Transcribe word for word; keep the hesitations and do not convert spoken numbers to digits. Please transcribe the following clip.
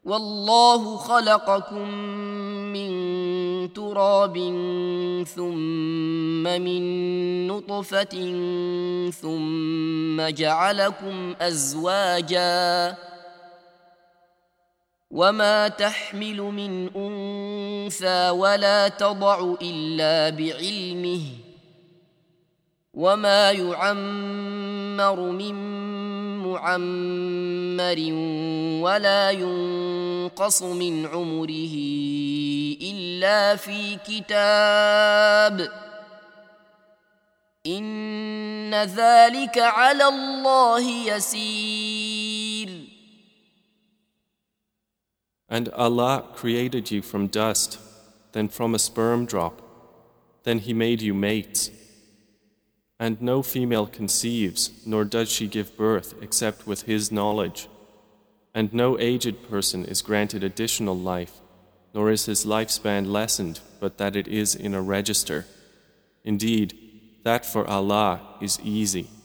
والله خلقكم من تراب ثم من نطفة ثم جعلكم أزواجا وما تحمل من أنثى ولا تضع إلا بعلمه وما يعمر من معمر ولا ينقص من عمره إلا في كتاب إن ذلك على الله يسير. And Allah created you from dust, then from a sperm drop, then He made you mates. And no female conceives, nor does she give birth except with His knowledge. And no aged person is granted additional life, nor is his lifespan lessened, but that it is in a register. Indeed, that for Allah is easy.